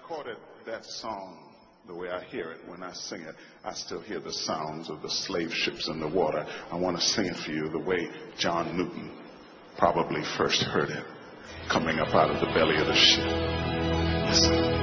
recorded that song the way I hear it when I sing it. I still hear the sounds of the slave ships in the water. I want to sing it for you the way John Newton probably first heard it, coming up out of the belly of the ship. Listen.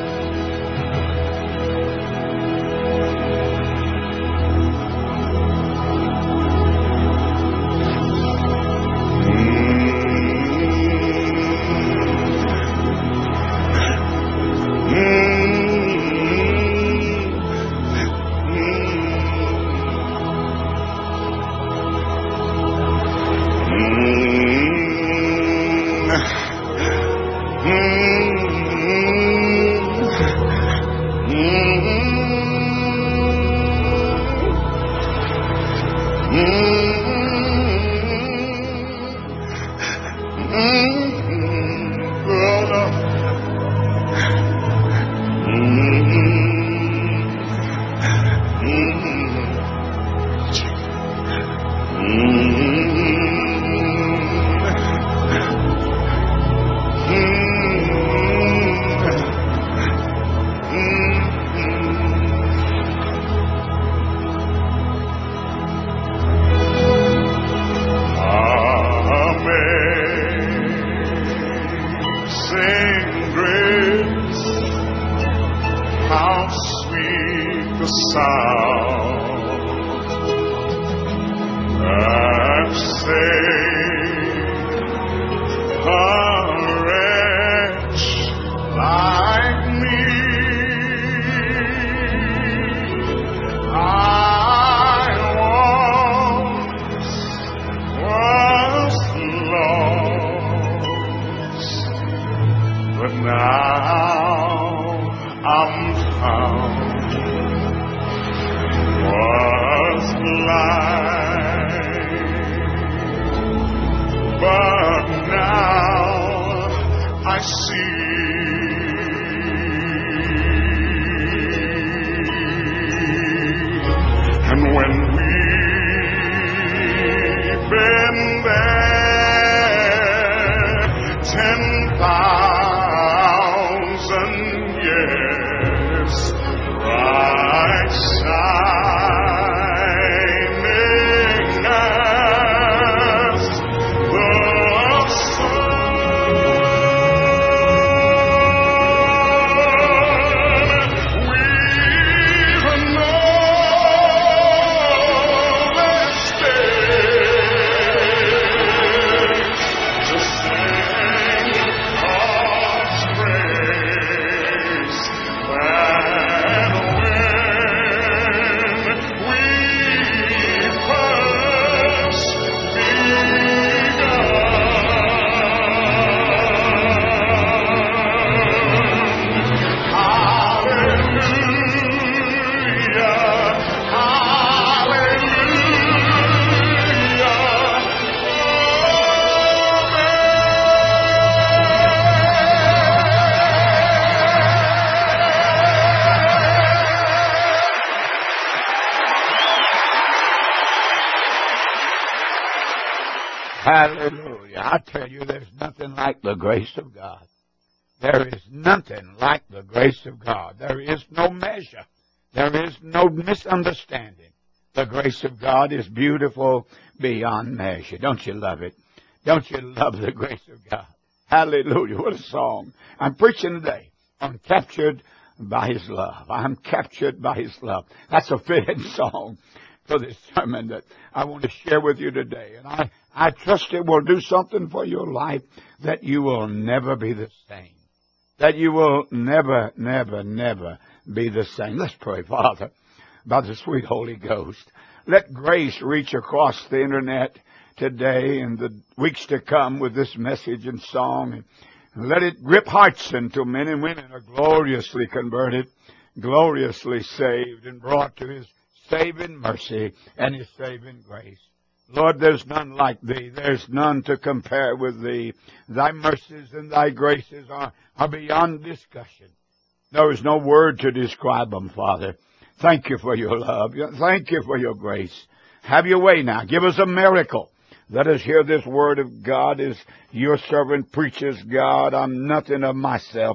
Hallelujah. I tell you, there's nothing like the grace of God. There is nothing like the grace of God. There is no measure. There is no misunderstanding. The grace of God is beautiful beyond measure. Don't you love it? Don't you love the grace of God? Hallelujah. What a song. I'm preaching today on Captured by His Love. I'm captured by His love. That's a fitting song for this sermon that I want to share with you today. And I trust it will do something for your life that you will never be the same. That you will never, never, never be the same. Let's pray, Father, by the sweet Holy Ghost. Let grace reach across the internet today and the weeks to come with this message and song. And let it grip hearts until men and women are gloriously converted, gloriously saved, and brought to His saving mercy and His saving grace. Lord, there's none like Thee. There's none to compare with Thee. Thy mercies and Thy graces are beyond discussion. There is no word to describe them, Father. Thank You for Your love. Thank You for Your grace. Have Your way now. Give us a miracle. Let us hear this word of God as Your servant preaches. God, I'm nothing of myself,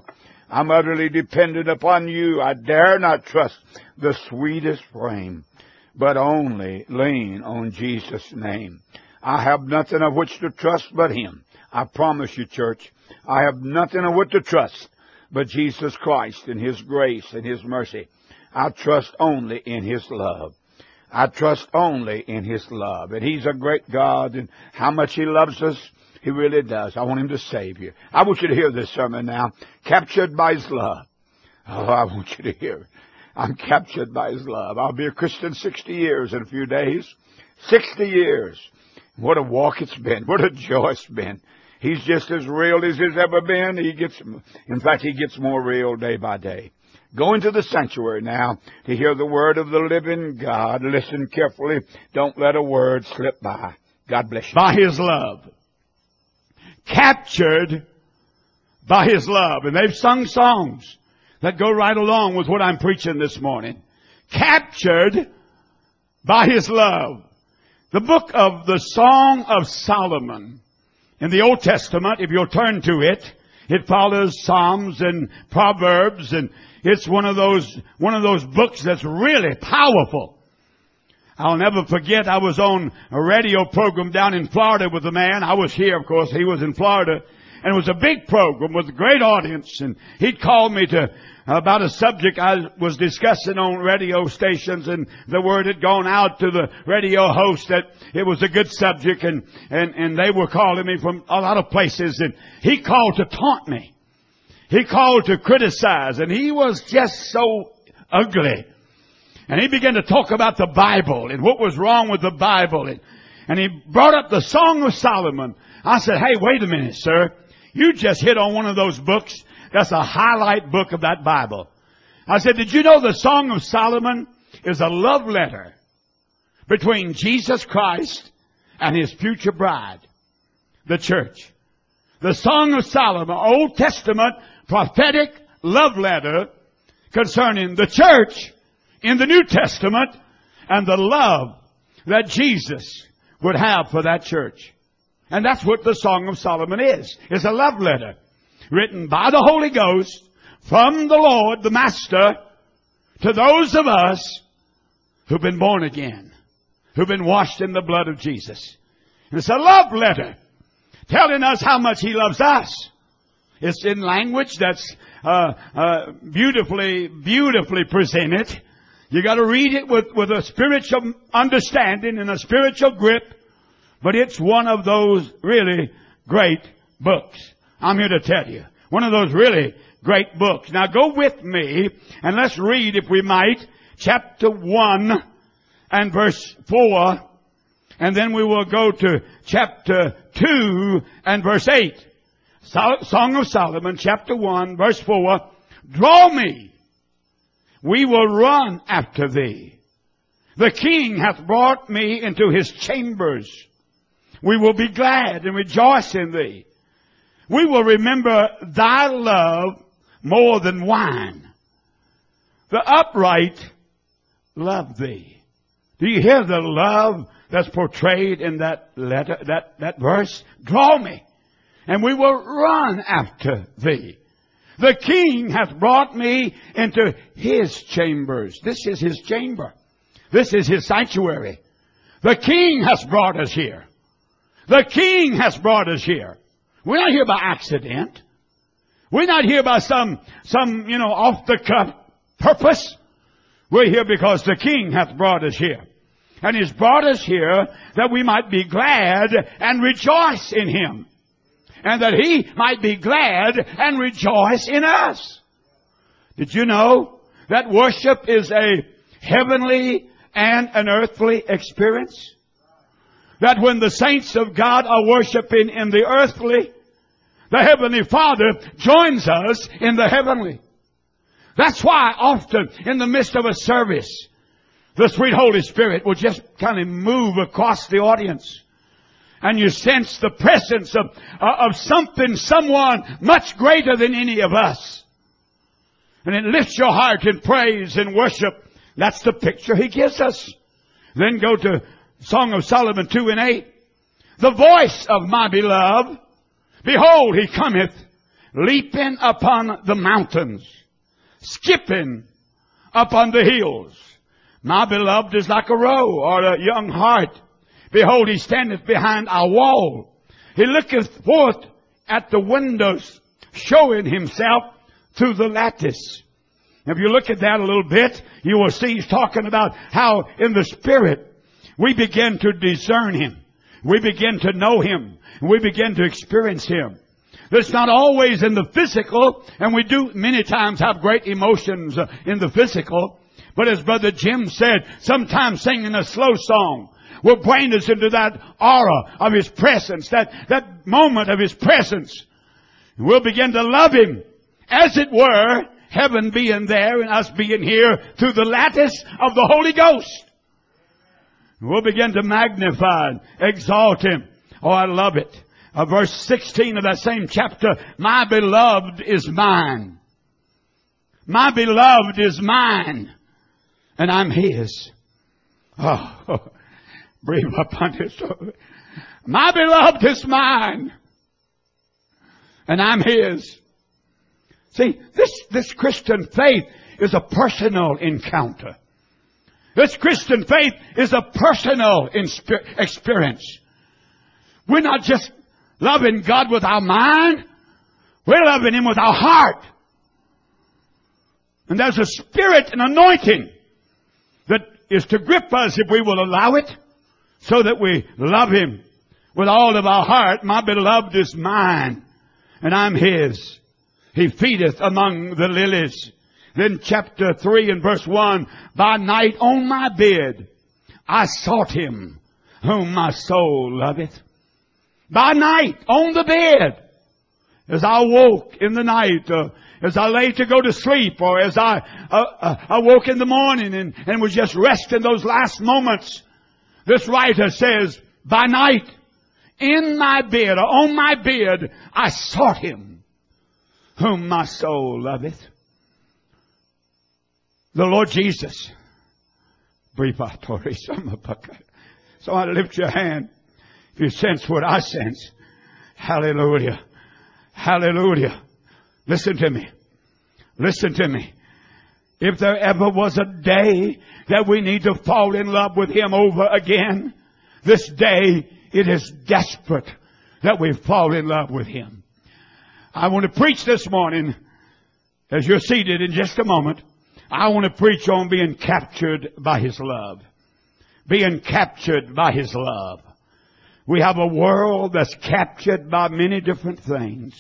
I'm utterly dependent upon you. I dare not trust the sweetest frame, but only lean on Jesus' name. I have nothing of which to trust but Him. I promise you, church, I have nothing of which to trust but Jesus Christ and His grace and His mercy. I trust only in His love. I trust only in His love. And He's a great God, and how much He loves us, He really does. I want Him to save you. I want you to hear this sermon now. Captured by His love. Oh, I want you to hear it. I'm captured by His love. I'll be a Christian 60 years in a few days. 60 years. What a walk it's been. What a joy it's been. He's just as real as He's ever been. In fact, He gets more real day by day. Go into the sanctuary now to hear the word of the living God. Listen carefully. Don't let a word slip by. God bless you. By His love. Captured by His love. And they've sung songs that go right along with what I'm preaching this morning. Captured by His love. The book of the Song of Solomon in the Old Testament, if you'll turn to it, it follows Psalms and Proverbs, and it's one of those books that's really powerful. I'll never forget, I was on a radio program down in Florida with a man. I was here, of course. He was in Florida. And it was a big program with a great audience. And he'd called me about a subject I was discussing on radio stations. And the word had gone out to the radio host that it was a good subject. And they were calling me from a lot of places. And he called to taunt me. He called to criticize. And he was just so ugly. And he began to talk about the Bible and what was wrong with the Bible. And he brought up the Song of Solomon. I said, hey, wait a minute, sir. You just hit on one of those books. That's a highlight book of that Bible. I said, did you know the Song of Solomon is a love letter between Jesus Christ and His future bride, the church? The Song of Solomon, Old Testament prophetic love letter concerning the church in the New Testament and the love that Jesus would have for that church. And that's what the Song of Solomon is. It's a love letter written by the Holy Ghost from the Lord, the Master, to those of us who've been born again, who've been washed in the blood of Jesus. And it's a love letter telling us how much He loves us. It's in language that's beautifully presented. You got to read it with a spiritual understanding and a spiritual grip. But it's one of those really great books. I'm here to tell you. One of those really great books. Now go with me and let's read, if we might, chapter 1 and verse 4. And then we will go to chapter 2 and verse 8. Song of Solomon, chapter 1, verse 4. Draw me. We will run after thee. The king hath brought me into his chambers. We will be glad and rejoice in thee. We will remember thy love more than wine. The upright love thee. Do you hear the love that's portrayed in that letter, that verse? Draw me, and we will run after thee. The king hath brought me into his chambers. This is his chamber. This is his sanctuary. The king has brought us here. The king has brought us here. We're not here by accident. We're not here by some off the cuff purpose. We're here because the king hath brought us here. And He's brought us here that we might be glad and rejoice in Him. And that He might be glad and rejoice in us. Did you know that worship is a heavenly and an earthly experience? That when the saints of God are worshiping in the earthly, the Heavenly Father joins us in the heavenly. That's why often in the midst of a service, the sweet Holy Spirit will just kind of move across the audience. And you sense the presence of something, someone much greater than any of us. And it lifts your heart in praise and worship. That's the picture He gives us. Then go to Song of Solomon 2 and 8. The voice of my beloved, behold, He cometh leaping upon the mountains, skipping upon the hills. My beloved is like a roe or a young hart. Behold, he standeth behind our wall. He looketh forth at the windows, showing himself through the lattice. If you look at that a little bit, you will see he's talking about how in the Spirit we begin to discern him. We begin to know him. We begin to experience him. It's not always in the physical, and we do many times have great emotions in the physical. But as Brother Jim said, sometimes singing a slow song will bring us into that aura of his presence, that moment of his presence. And we'll begin to love him, as it were, heaven being there and us being here through the lattice of the Holy Ghost. We'll begin to magnify and exalt him. Oh, I love it. Verse 16 of that same chapter, my beloved is mine. My beloved is mine, and I'm his. Oh, breathe upon his soul. My beloved is mine, and I'm his. See, this Christian faith is a personal encounter. This Christian faith is a personal experience. We're not just loving God with our mind. We're loving him with our heart. And there's a spirit and anointing that is to grip us if we will allow it, so that we love him with all of our heart. My beloved is mine, and I'm his. He feedeth among the lilies. Then chapter 3 and verse 1, by night on my bed I sought him whom my soul loveth. By night on the bed, as I woke in the night, as I lay to go to sleep, or as I woke in the morning and was just resting those last moments, this writer says, by night in my bed, or on my bed, I sought him whom my soul loveth. The Lord Jesus. So I lift your hand. If you sense what I sense. Hallelujah. Hallelujah. Listen to me. Listen to me. If there ever was a day that we need to fall in love with him over again, this day it is desperate that we fall in love with him. I want to preach this morning, as you're seated in just a moment, I want to preach on being captured by his love. Being captured by his love. We have a world that's captured by many different things.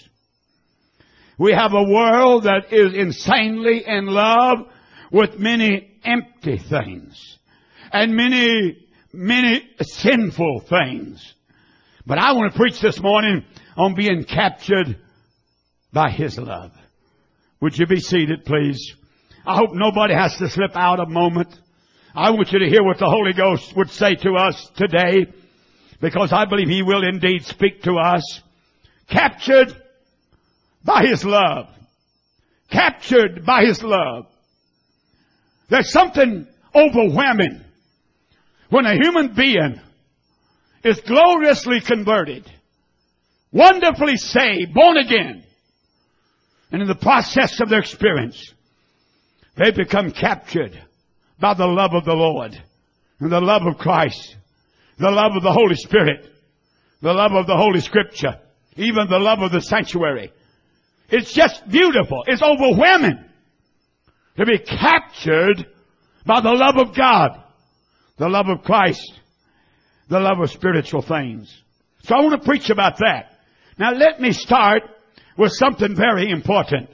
We have a world that is insanely in love with many empty things and many sinful things. But I want to preach this morning on being captured by his love. Would you be seated, please? I hope nobody has to slip out a moment. I want you to hear what the Holy Ghost would say to us today, because I believe he will indeed speak to us. Captured by his love. Captured by his love. There's something overwhelming when a human being is gloriously converted, wonderfully saved, born again, and in the process of their experience, they become captured by the love of the Lord and the love of Christ, the love of the Holy Spirit, the love of the Holy Scripture, even the love of the sanctuary. It's just beautiful. It's overwhelming to be captured by the love of God, the love of Christ, the love of spiritual things. So I want to preach about that. Now let me start with something very important.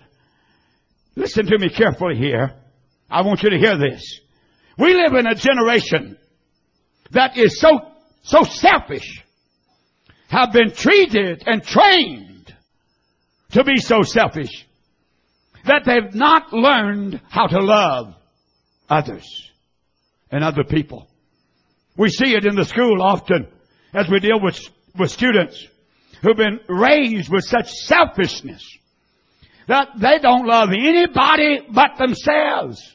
Listen to me carefully here. I want you to hear this. We live in a generation that is so selfish, have been treated and trained to be so selfish, that they've not learned how to love others and other people. We see it in the school often as we deal with students who've been raised with such selfishness that they don't love anybody but themselves.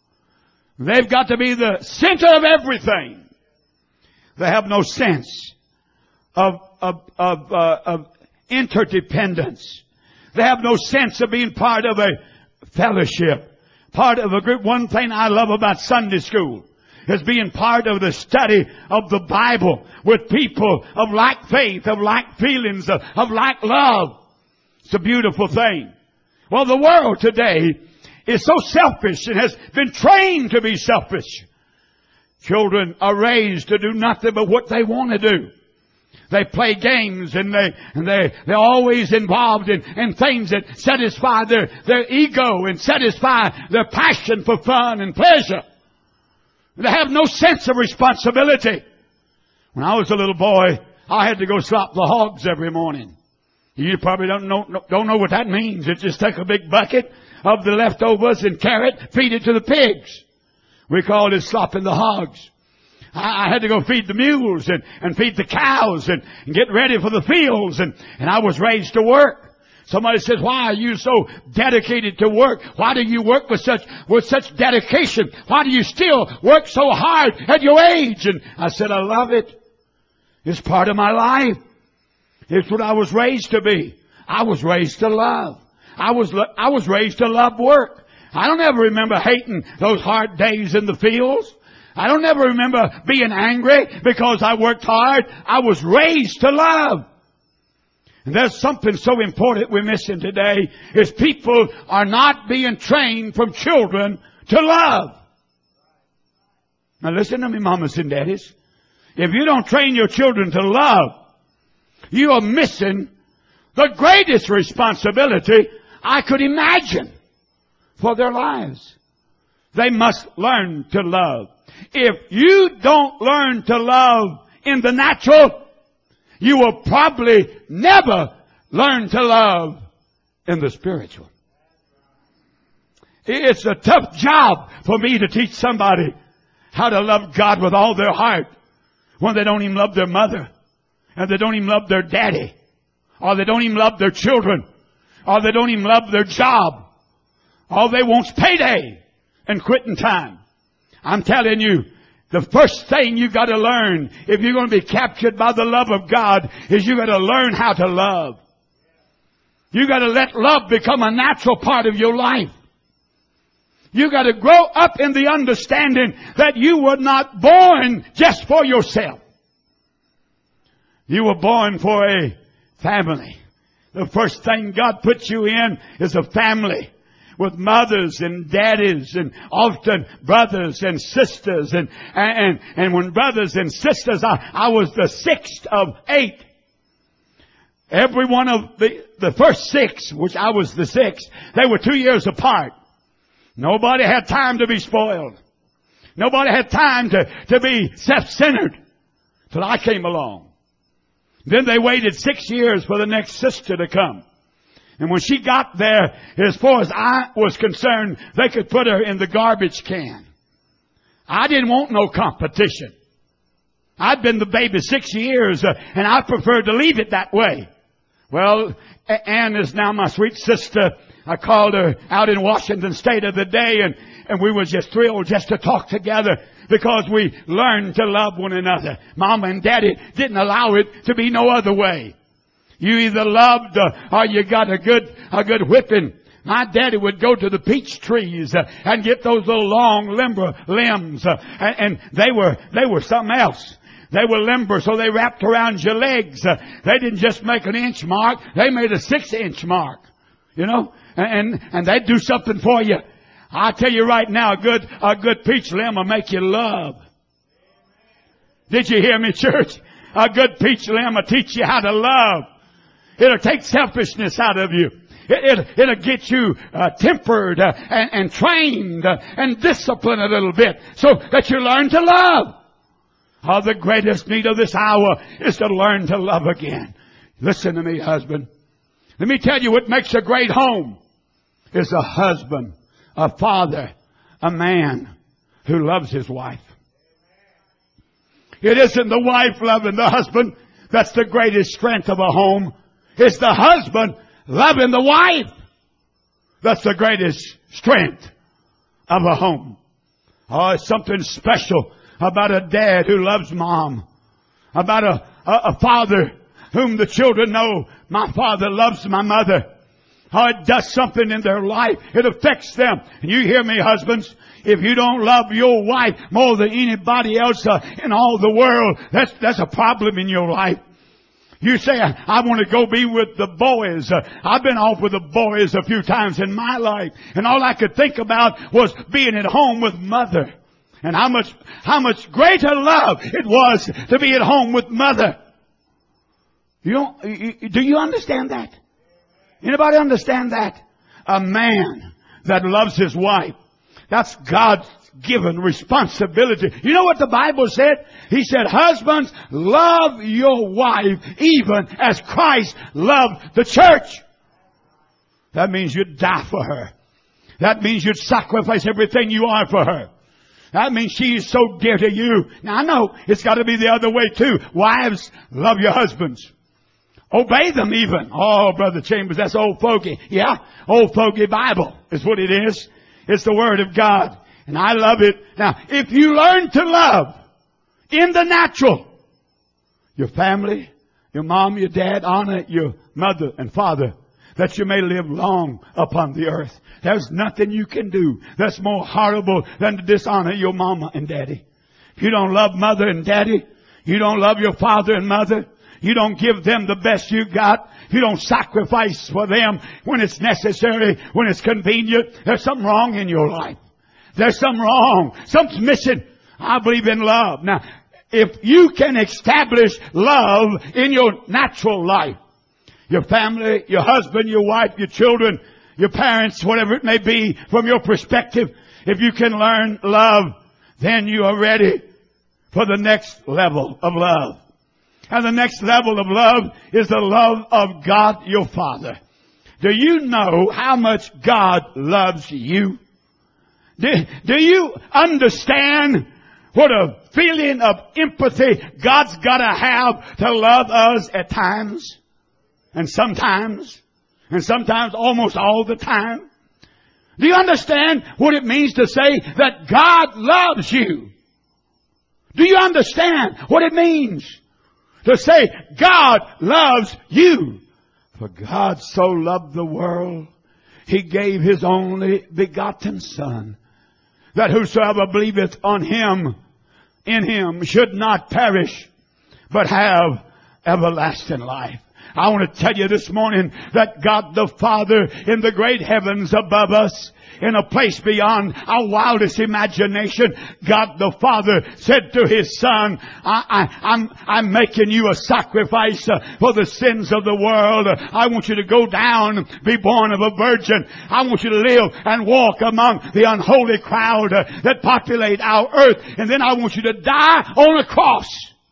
They've got to be the center of everything. They have no sense of interdependence. They have no sense of being part of a fellowship, part of a group. One thing I love about Sunday school is being part of the study of the Bible with people of like faith, of like feelings, of like love. It's a beautiful thing. Well, the world today is so selfish and has been trained to be selfish. Children are raised to do nothing but what they want to do. They play games and they're always involved in things that satisfy their ego and satisfy their passion for fun and pleasure. They have no sense of responsibility. When I was a little boy, I had to go slop the hogs every morning. You probably don't know what that means. It's just take a big bucket of the leftovers and carrot, feed it to the pigs. We called it slopping the hogs. I had to go feed the mules and feed the cows and get ready for the fields and I was raised to work. Somebody says, why are you so dedicated to work? Why do you work with such dedication? Why do you still work so hard at your age? And I said, I love it. It's part of my life. It's what I was raised to be. I was raised to love. I was raised to love work. I don't ever remember hating those hard days in the fields. I don't ever remember being angry because I worked hard. I was raised to love. And there's something so important we're missing today is people are not being trained from children to love. Now listen to me, mamas and daddies. If you don't train your children to love, you are missing the greatest responsibility I could imagine for their lives. They must learn to love. If you don't learn to love in the natural, you will probably never learn to love in the spiritual. It's a tough job for me to teach somebody how to love God with all their heart when they don't even love their mother, and they don't even love their daddy, or they don't even love their children, or they don't even love their job. All they want's payday and quitting time. I'm telling you, the first thing you got to learn if you're going to be captured by the love of God is you got to learn how to love. You got to let love become a natural part of your life. You got to grow up in the understanding that you were not born just for yourself. You were born for a family. The first thing God puts you in is a family with mothers and daddies and often brothers and sisters. And when brothers and sisters, I was the sixth of 8. Every one of the first 6, which I was the sixth, they were 2 years apart. Nobody had time to be spoiled. Nobody had time to be self-centered till I came along. Then they waited 6 years for the next sister to come. And when she got there, as far as I was concerned, they could put her in the garbage can. I didn't want no competition. I'd been the baby 6 years, and I preferred to leave it that way. Well, Ann is now my sweet sister. I called her out in Washington State of the day, and we were just thrilled just to talk together because we learned to love one another. Mama and Daddy didn't allow it to be no other way. You either loved or you got a good whipping. My daddy would go to the peach trees and get those little long limber limbs, and they were something else. They were limber, so they wrapped around your legs. They didn't just make an inch mark; they made a 6-inch mark. You know, and they'd do something for you. I tell you right now, a good peach limb will make you love. Did you hear me, church? A good peach limb will teach you how to love. It'll take selfishness out of you. It'll get you tempered and trained and disciplined a little bit so that you learn to love. Oh, the greatest need of this hour is to learn to love again. Listen to me, husband. Let me tell you what makes a great home is a husband, a father, a man who loves his wife. It isn't the wife loving the husband that's the greatest strength of a home. It's the husband loving the wife that's the greatest strength of a home. Oh, it's something special about a dad who loves mom. About a father whom the children know, my father loves my mother. how it does something in their life. It affects them. And you hear me, husbands? If you don't love your wife more than anybody else in all the world, that's a problem in your life. You say, I want to go be with the boys. I've been off with the boys a few times in my life. And all I could think about was being at home with mother. And how much greater love it was to be at home with mother. Do you understand that? Anybody understand that? A man that loves his wife, that's God's given responsibility. You know what the Bible said? He said, husbands, love your wife even as Christ loved the church. That means you'd die for her. That means you'd sacrifice everything you are for her. That means she is so dear to you. Now I know it's got to be the other way too. Wives, love your husbands. Obey them even. Oh, Brother Chambers, that's old fogey. Yeah, old fogey Bible is what it is. It's the Word of God. And I love it. Now, if you learn to love in the natural, your family, your mom, your dad, honor your mother and father, that you may live long upon the earth. There's nothing you can do that's more horrible than to dishonor your mama and daddy. If you don't love mother and daddy, you don't love your father and mother, you don't give them the best you got, you don't sacrifice for them when it's necessary, when it's convenient, there's something wrong in your life. There's something wrong. Something's missing. I believe in love. Now, if you can establish love in your natural life, your family, your husband, your wife, your children, your parents, whatever it may be, from your perspective, if you can learn love, then you are ready for the next level of love. And the next level of love is the love of God your Father. Do you know how much God loves you? Do you understand what a feeling of empathy God's got to have to love us at times? And sometimes almost all the time? Do you understand what it means to say that God loves you? Do you understand what it means to say God loves you? For God so loved the world, He gave His only begotten Son, that whosoever believeth on Him, in Him, should not perish, but have everlasting life. I want to tell you this morning that God the Father in the great heavens above us, in a place beyond our wildest imagination, God the Father said to His Son, I'm making you a sacrifice for the sins of the world. I want you to go down, be born of a virgin. I want you to live and walk among the unholy crowd that populate our earth. And then I want you to die on a cross.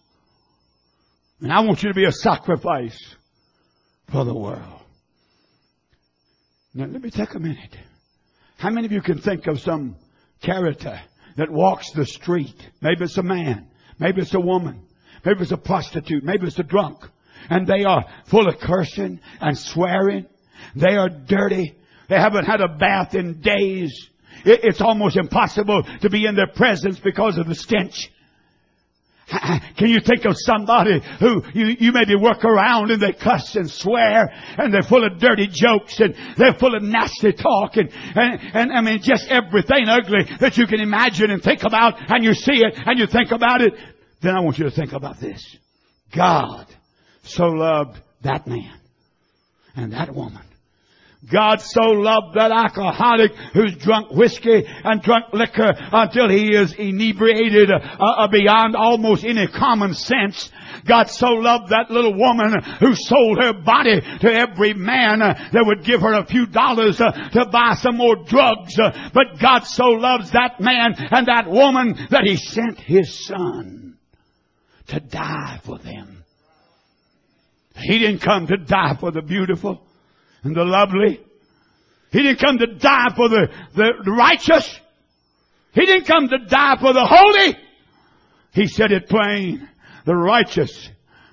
And I want you to be a sacrifice for the world. Now let me take a minute. How many of you can think of some character that walks the street? Maybe it's a man. Maybe it's a woman. Maybe it's a prostitute. Maybe it's a drunk. And they are full of cursing and swearing. They are dirty. They haven't had a bath in days. It's almost impossible to be in their presence because of the stench. Can you think of somebody who you maybe work around and they cuss and swear and they're full of dirty jokes and they're full of nasty talk and I mean just everything ugly that you can imagine and think about, and you see it and you think about it? Then I want you to think about this. God so loved that man and that woman. God so loved that alcoholic who's drunk whiskey and drunk liquor until he is inebriated beyond almost any common sense. God so loved that little woman who sold her body to every man that would give her a few dollars to buy some more drugs. But God so loves that man and that woman that He sent His Son to die for them. He didn't come to die for the beautiful and the lovely. He didn't come to die for the righteous. He didn't come to die for the holy. He said it plain. The righteous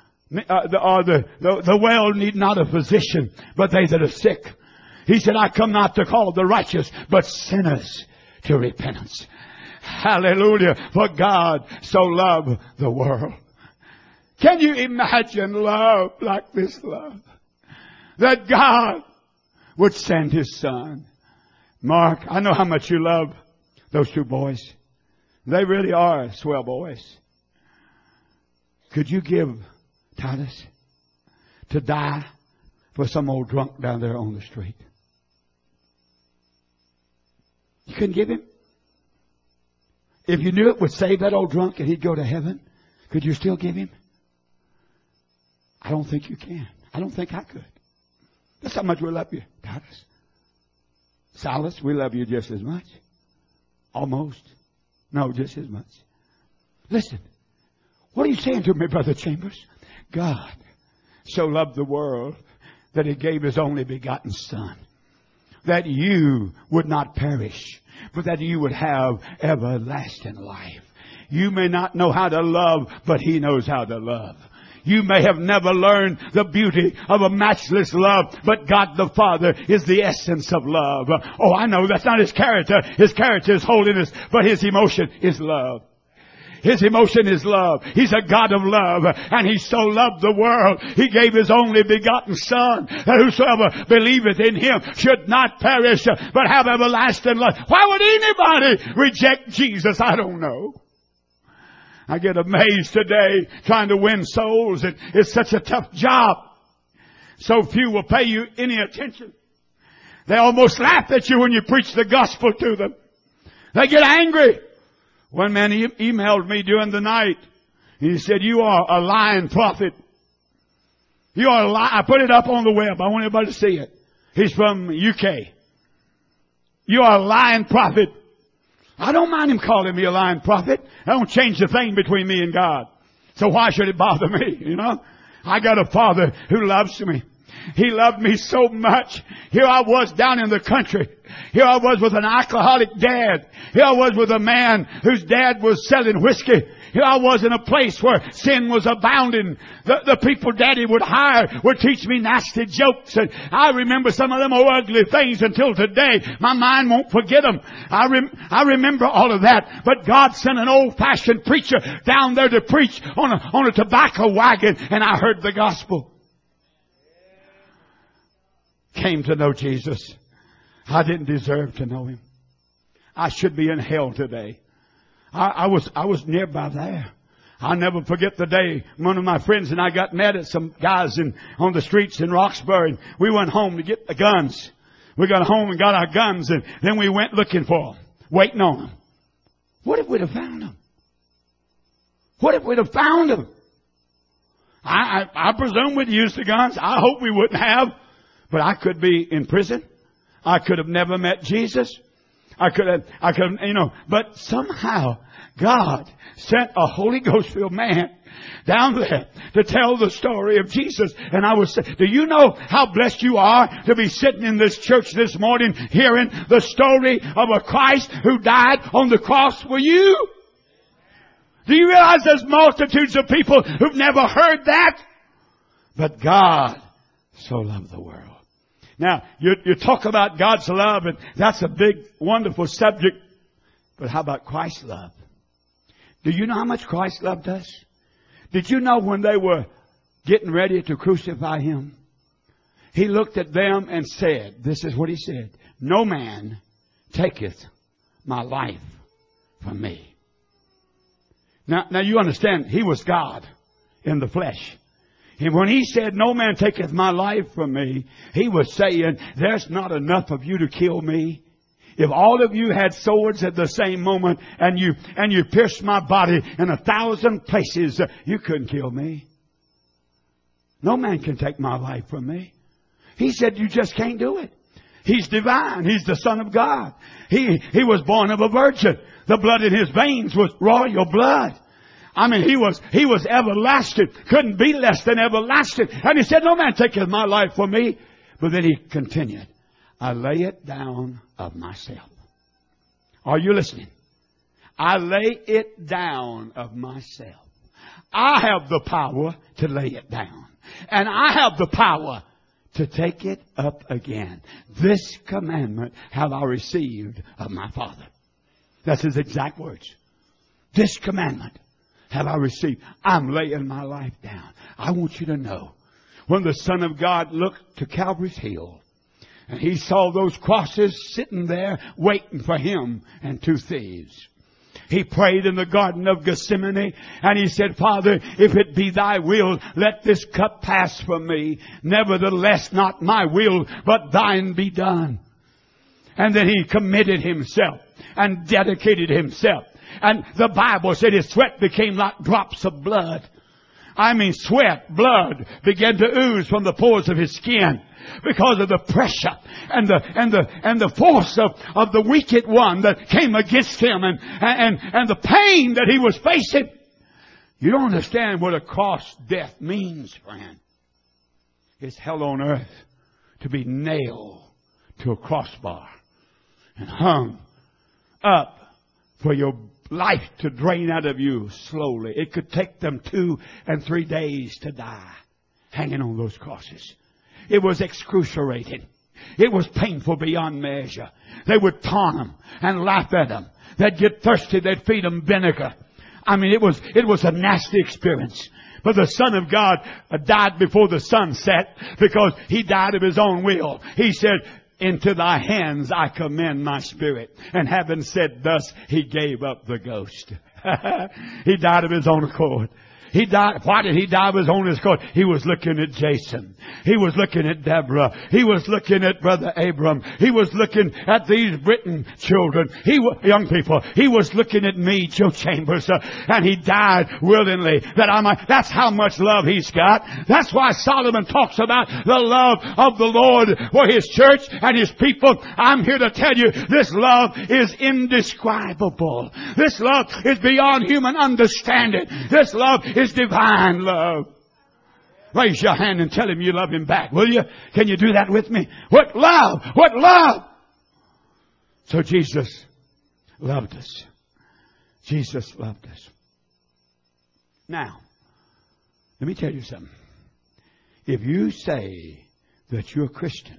the well need not a physician, but they that are sick. He said, I come not to call the righteous, but sinners to repentance. Hallelujah. For God so loved the world. Can you imagine love like this love? That God would send His Son. Mark, I know how much you love those two boys. They really are swell boys. Could you give Titus to die for some old drunk down there on the street? You couldn't give him? If you knew it would save that old drunk and he'd go to heaven, could you still give him? I don't think you can. I don't think I could. That's how much we love you, Titus. Silas, we love you just as much. Almost. No, just as much. Listen. What are you saying to me, Brother Chambers? God so loved the world that He gave His only begotten Son, that you would not perish, but that you would have everlasting life. You may not know how to love, but He knows how to love. You may have never learned the beauty of a matchless love, but God the Father is the essence of love. Oh, I know that's not His character. His character is holiness, but His emotion is love. His emotion is love. He's a God of love. And He so loved the world, He gave His only begotten Son, that whosoever believeth in Him should not perish, but have everlasting life. Why would anybody reject Jesus? I don't know. I get amazed today trying to win souls. It's such a tough job. So few will pay you any attention. They almost laugh at you when you preach the gospel to them. They get angry. One man emailed me during the night. He said, "You are a lying prophet. You are a lie." I put it up on the web. I want everybody to see it. He's from UK. "You are a lying prophet." I don't mind him calling me a lying prophet. That don't change the thing between me and God. So why should it bother me, you know? I got a Father who loves me. He loved me so much. Here I was down in the country. Here I was with an alcoholic dad. Here I was with a man whose dad was selling whiskey. Here I was in a place where sin was abounding. The people Daddy would hire would teach me nasty jokes. And I remember some of them ugly things until today. My mind won't forget them. I remember all of that. But God sent an old-fashioned preacher down there to preach on a tobacco wagon. And I heard the gospel. Came to know Jesus. I didn't deserve to know Him. I should be in hell today. I was nearby there. I'll never forget the day one of my friends and I got mad at some guys on the streets in Roxbury. And we went home to get the guns. We got home and got our guns, and then we went looking for them, waiting on them. What if we'd have found them? What if we'd have found them? I presume we'd used the guns. I hope we wouldn't have. But I could be in prison. I could have never met Jesus. I could have, but somehow God sent a Holy Ghost filled man down there to tell the story of Jesus. And I was saying, do you know how blessed you are to be sitting in this church this morning hearing the story of a Christ who died on the cross for you? Do you realize there's multitudes of people who've never heard that? But God so loved the world. Now, you talk about God's love, and that's a big, wonderful subject. But how about Christ's love? Do you know how much Christ loved us? Did you know when they were getting ready to crucify Him, He looked at them and said, this is what He said, "No man taketh my life from me." Now you understand, He was God in the flesh. And when He said, "No man taketh my life from me," He was saying, there's not enough of you to kill me. If all of you had swords at the same moment and you pierced my body in 1,000 places, you couldn't kill me. No man can take my life from me. He said, you just can't do it. He's divine. He's the Son of God. He was born of a virgin. The blood in His veins was royal blood. I mean, He was everlasting. Couldn't be less than everlasting. And He said, "No man taketh my life from me." But then He continued, "I lay it down of myself." Are you listening? I lay it down of myself. I have the power to lay it down. And I have the power to take it up again. "This commandment have I received of my Father." That's His exact words. This commandment have I received. I'm laying my life down. I want you to know, when the Son of God looked to Calvary's hill, And he saw those crosses sitting there waiting for him and two thieves. He prayed in the Garden of Gethsemane, and he said, Father, if it be thy will, let this cup pass from me. Nevertheless, not my will, but thine be done. And then he committed himself and dedicated himself. And the Bible said his sweat became like drops of blood. I mean, sweat, blood began to ooze from the pores of his skin because of the pressure and the force of the wicked one that came against him and the pain that he was facing. You don't understand what a cross death means, friend. It's hell on earth to be nailed to a crossbar and hung up for your life to drain out of you slowly. It could take them 2 and 3 days to die hanging on those crosses. It was excruciating. It was painful beyond measure. They would taunt them and laugh at them. They'd get thirsty. They'd feed them vinegar. I mean, it was a nasty experience. But the Son of God died before the sun set because He died of His own will. He said, into thy hands I commend my spirit. And having said thus, He gave up the ghost. He died of His own accord. He died. Why did He die of His own accord? He was looking at Jason. He was looking at Deborah. He was looking at Brother Abram. He was looking at these Britain children. Young people. He was looking at me, Joe Chambers. And He died willingly that I might. That's how much love He's got. That's why Solomon talks about the love of the Lord for His church and His people. I'm here to tell you this love is indescribable. This love is beyond human understanding. This love is divine love. Raise your hand and tell Him you love Him back, will you? Can you do that with me? What love! What love! So Jesus loved us. Jesus loved us. Now, let me tell you something. If you say that you're a Christian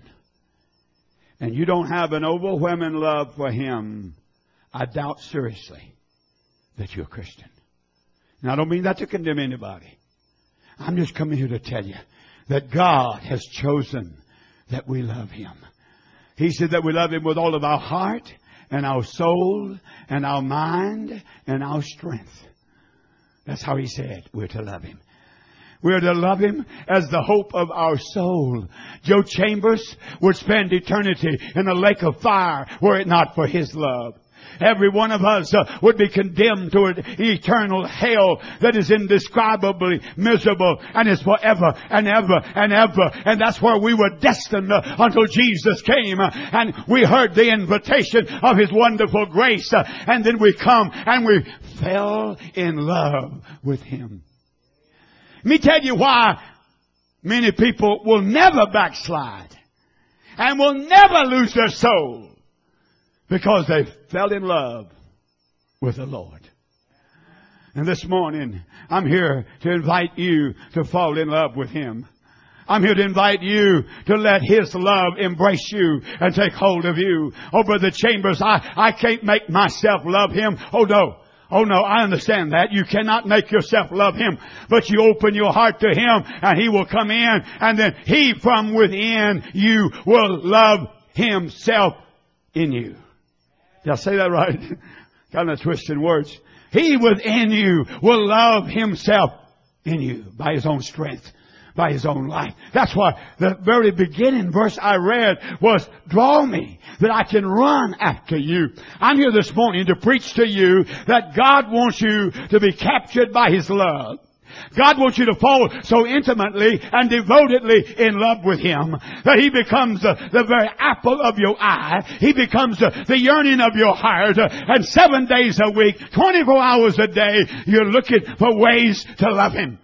and you don't have an overwhelming love for Him, I doubt seriously that you're a Christian. Now, I don't mean that to condemn anybody. I'm just coming here to tell you that God has chosen that we love Him. He said that we love Him with all of our heart and our soul and our mind and our strength. That's how He said we're to love Him. We're to love Him as the hope of our soul. Joe Chambers would spend eternity in a lake of fire were it not for His love. Every one of us would be condemned to an eternal hell that is indescribably miserable and is forever and ever and ever. And that's where we were destined until Jesus came and we heard the invitation of His wonderful grace. And then we come and we fell in love with Him. Let me tell you why many people will never backslide and will never lose their soul. Because they fell in love with the Lord. And this morning, I'm here to invite you to fall in love with Him. I'm here to invite you to let His love embrace you and take hold of you. Oh, Brother Chambers, I can't make myself love Him. Oh, no, I understand that. You cannot make yourself love Him. But you open your heart to Him and He will come in. And then He from within you will love Himself in you. Did I say that right? Kind of twisting words. He within you will love Himself in you by His own strength, by His own life. That's why the very beginning verse I read was, draw me that I can run after you. I'm here this morning to preach to you that God wants you to be captured by His love. God wants you to fall so intimately and devotedly in love with Him that He becomes the very apple of your eye. He becomes the yearning of your heart. And 7 days a week, 24 hours a day, you're looking for ways to love Him.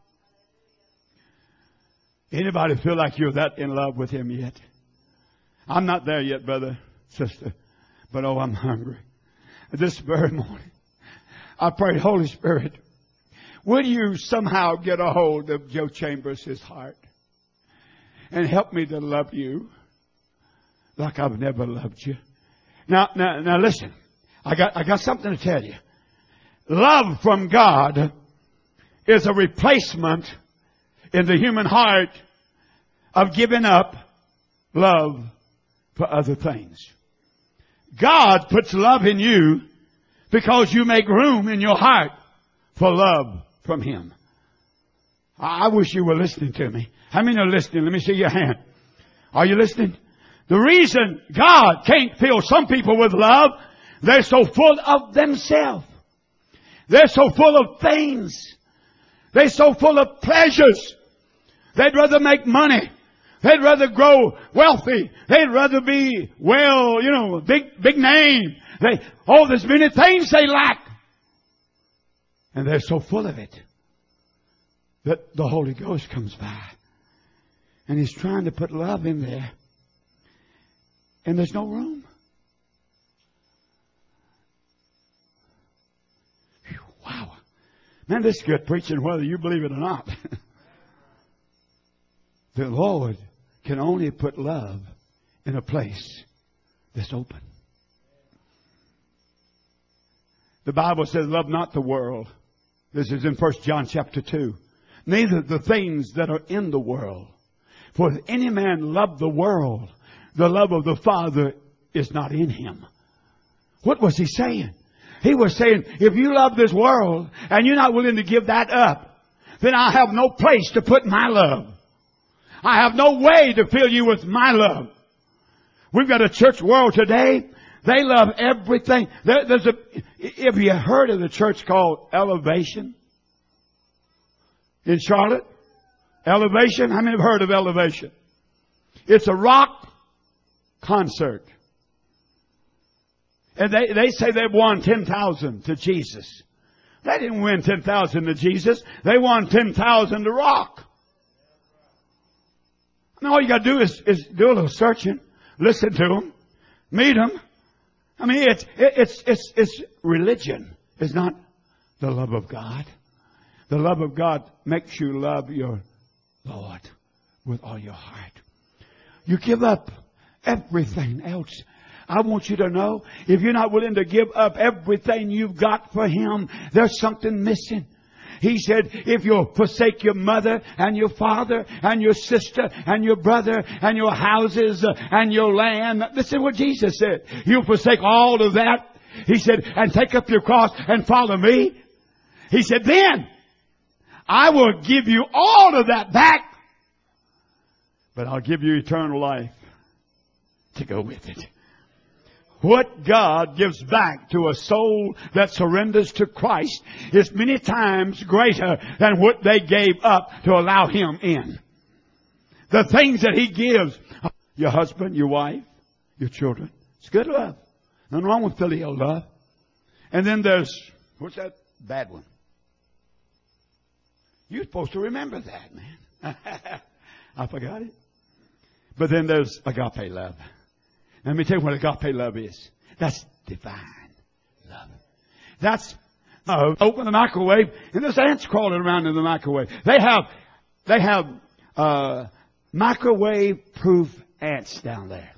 Anybody feel like you're that in love with Him yet? I'm not there yet, brother, sister. But oh, I'm hungry. This very morning, I prayed, Holy Spirit, will you somehow get a hold of Joe Chambers' heart and help me to love you like I've never loved you? Now listen. I got something to tell you. Love from God is a replacement in the human heart of giving up love for other things. God puts love in you because you make room in your heart for love from Him. I wish you were listening to me. How many are listening? Let me see your hand. Are you listening? The reason God can't fill some people with love, they're so full of themselves. They're so full of things. They're so full of pleasures. They'd rather make money. They'd rather grow wealthy. They'd rather be, big name. There's many things they lack. And they're so full of it that the Holy Ghost comes by. And He's trying to put love in there. And there's no room. Whew, wow. Man, this is good preaching whether you believe it or not. The Lord can only put love in a place that's open. The Bible says, love not the world. This is in 1 John chapter 2. Neither the things that are in the world. For if any man love the world, the love of the Father is not in him. What was he saying? He was saying, if you love this world and you're not willing to give that up, then I have no place to put my love. I have no way to fill you with my love. We've got a church world today. They love everything. Have you heard of the church called Elevation in Charlotte? Elevation? How many have heard of Elevation? It's a rock concert. And they say they've won 10,000 to Jesus. They didn't win 10,000 to Jesus. They won 10,000 to rock. And all you got to do is do a little searching, listen to them, meet them. I mean, it's religion. It's not the love of God. The love of God makes you love your Lord with all your heart. You give up everything else. I want you to know, if you're not willing to give up everything you've got for Him, there's something missing. He said, if you'll forsake your mother and your father and your sister and your brother and your houses and your land. This is what Jesus said. You'll forsake all of that. He said, and take up your cross and follow me. He said, then I will give you all of that back. But I'll give you eternal life to go with it. What God gives back to a soul that surrenders to Christ is many times greater than what they gave up to allow Him in. The things that He gives, your husband, your wife, your children, it's good love. Nothing wrong with filial love. And then there's, what's that bad one? You're supposed to remember that, man. I forgot it. But then there's agape love. Let me tell you what agape love is. That's divine love. That's open the microwave and there's ants crawling around in the microwave. They have microwave proof ants down there.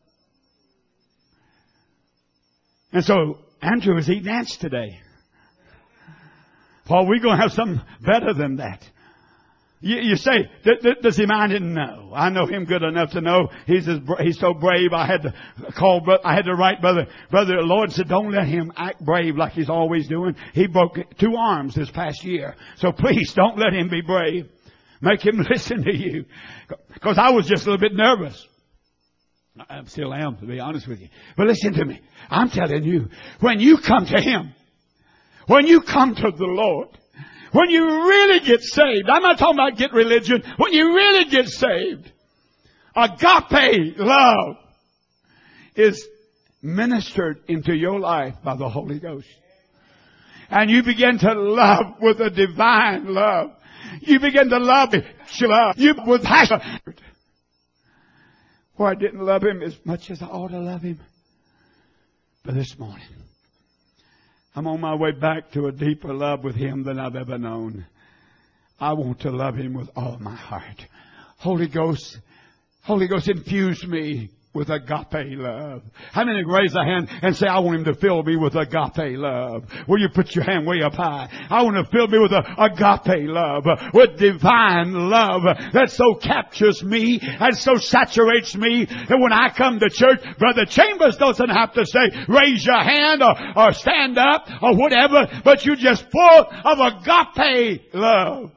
And so Andrew is eating ants today. Paul, we're going to have something better than that. You say, does he mind it? No. I know him good enough to know he's so brave. I had to write Brother Lloyd said, don't let him act brave like he's always doing. He broke 2 arms this past year. So please don't let him be brave. Make him listen to you. Because I was just a little bit nervous. I still am, to be honest with you. But listen to me. I'm telling you, when you come to Him, when you come to the Lord, when you really get saved, I'm not talking about get religion. When you really get saved, agape love is ministered into your life by the Holy Ghost. And you begin to love with a divine love. You begin to love you with passion. Well, I didn't love Him as much as I ought to love Him. But this morning, I'm on my way back to a deeper love with Him than I've ever known. I want to love Him with all my heart. Holy Ghost, infuse me with agape love? How many raise a hand and say, I want Him to fill me with agape love? Will you put your hand way up high? I want to fill me with agape love, with divine love that so captures me and so saturates me that when I come to church, Brother Chambers doesn't have to say, raise your hand or stand up or whatever, but you're just full of agape love.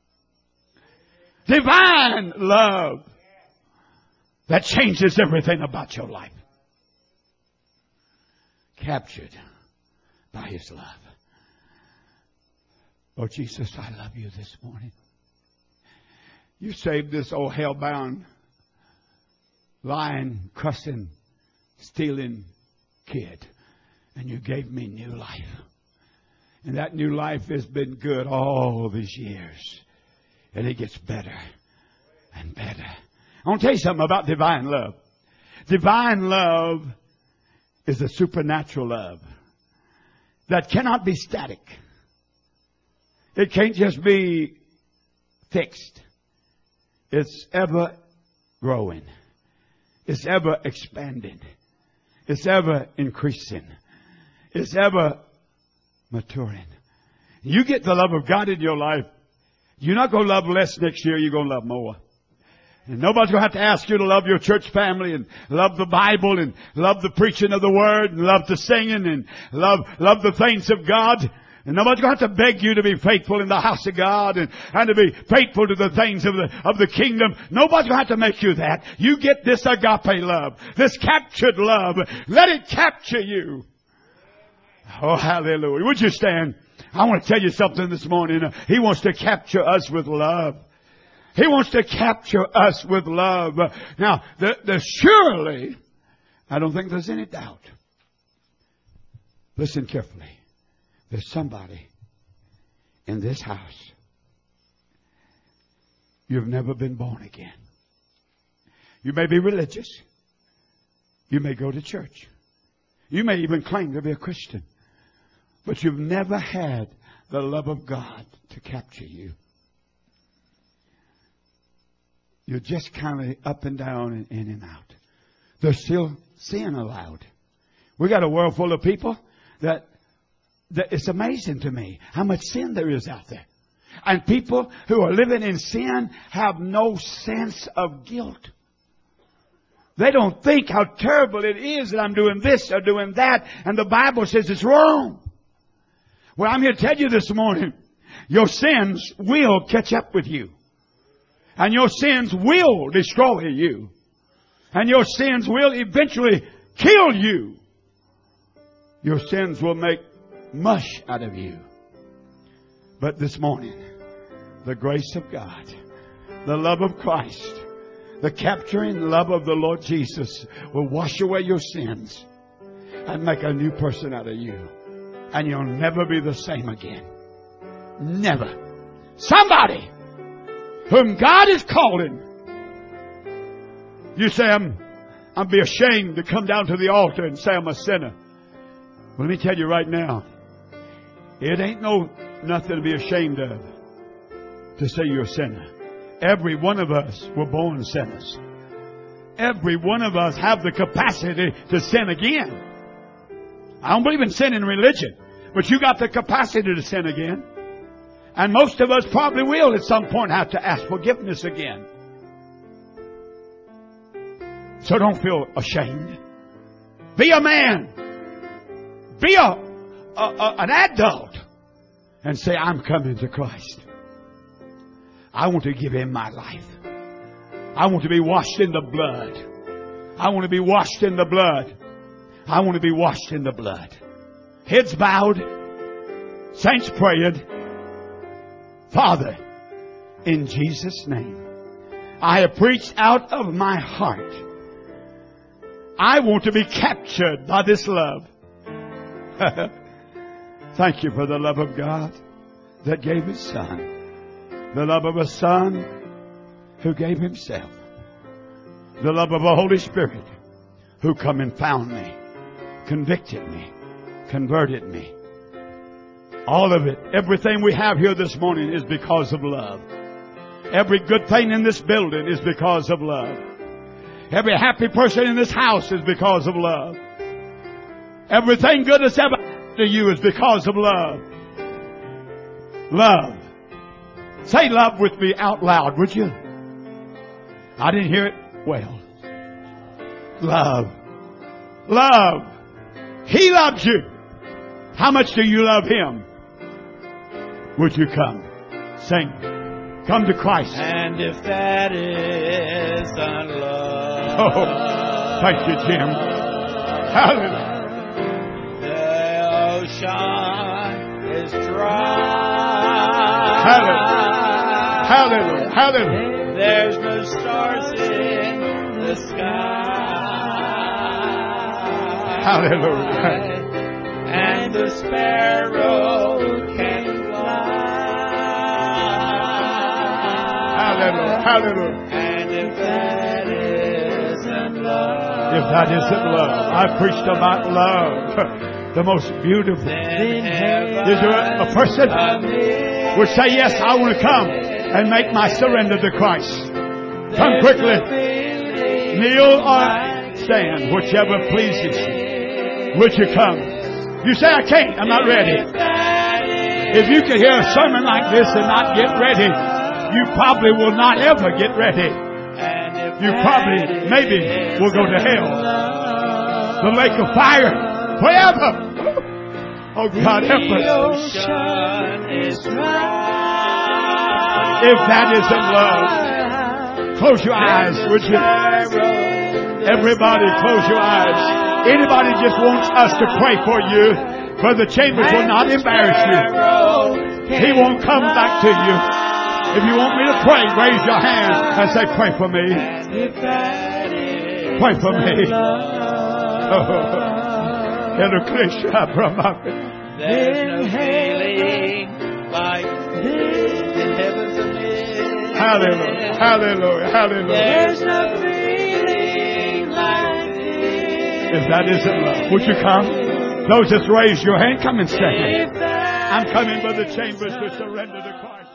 Divine love that changes everything about your life. Captured by His love. Lord Jesus, I love You this morning. You saved this old hell-bound, lying, cussing, stealing kid. And You gave me new life. And that new life has been good all these years. And it gets better and better. I want to tell you something about divine love. Divine love is a supernatural love that cannot be static. It can't just be fixed. It's ever growing. It's ever expanding. It's ever increasing. It's ever maturing. You get the love of God in your life, you're not going to love less next year, you're going to love more. And nobody's going to have to ask you to love your church family and love the Bible and love the preaching of the Word and love the singing and love the things of God. And nobody's going to have to beg you to be faithful in the house of God and to be faithful to the things of the kingdom. Nobody's going to have to make you that. You get this agape love, this captured love. Let it capture you. Oh, hallelujah. Would you stand? I want to tell you something this morning. He wants to capture us with love. He wants to capture us with love. Now, surely, I don't think there's any doubt. Listen carefully. There's somebody in this house. You've never been born again. You may be religious. You may go to church. You may even claim to be a Christian. But you've never had the love of God to capture you. You're just kind of up and down and in and out. There's still sin allowed. We got a world full of people that it's amazing to me how much sin there is out there. And people who are living in sin have no sense of guilt. They don't think how terrible it is that I'm doing this or doing that. And the Bible says it's wrong. Well, I'm here to tell you this morning, your sins will catch up with you. And your sins will destroy you. And your sins will eventually kill you. Your sins will make mush out of you. But this morning, the grace of God, the love of Christ, the capturing love of the Lord Jesus will wash away your sins and make a new person out of you. And you'll never be the same again. Never. Somebody whom God is calling. You say, I'd be ashamed to come down to the altar and say I'm a sinner. Well, let me tell you right now, it ain't nothing to be ashamed of to say you're a sinner. Every one of us were born sinners. Every one of us have the capacity to sin again. I don't believe in sin in religion, but you got the capacity to sin again. And most of us probably will at some point have to ask forgiveness again. So don't feel ashamed. Be a man. Be an adult. And say, I'm coming to Christ. I want to give Him my life. I want to be washed in the blood. I want to be washed in the blood. I want to be washed in the blood. Heads bowed. Saints praying. Father, in Jesus' name, I have preached out of my heart. I want to be captured by this love. Thank you for the love of God that gave His Son. The love of a Son who gave Himself. The love of a Holy Spirit who come and found me, convicted me, converted me. All of it, everything we have here this morning is because of love. Every good thing in this building is because of love. Every happy person in this house is because of love. Everything good that's ever happened to you is because of love. Love. Say love with me out loud, would you? I didn't hear it well. Love. Love. He loves you. How much do you love Him? Would you come? Sing. Come to Christ. And if that isn't love. Oh, thank you, Jim. Hallelujah. The ocean is dry. Hallelujah. Hallelujah. Hallelujah. There's no stars in the sky. Hallelujah. And the sparrow can fly. Hallelujah. Hallelujah. And if that isn't love. If that isn't love, I preached about love. The most beautiful. Is there a person would say, yes, I want to come and make my surrender to Christ? Come quickly. Kneel or stand, whichever pleases you. Would you come? You say, I can't. I'm not ready. If you could hear a sermon like this and not get ready, you probably will not ever get ready. You probably, maybe, will go to hell. The lake of fire forever. Oh, God, help us. If that isn't love, close your eyes, would you? Everybody, close your eyes. Anybody just wants us to pray for you, Brother Chambers will not embarrass you. He won't come back to you. If you want me to pray, raise your hand and say, pray for me. Pray for me. There's no healing like this in heavens amid. Hallelujah, hallelujah, hallelujah. There's no feeling like this. If that isn't love, would you come? Those just raise your hand, come and stand. I'm coming, Brother Chambers, to surrender to Christ.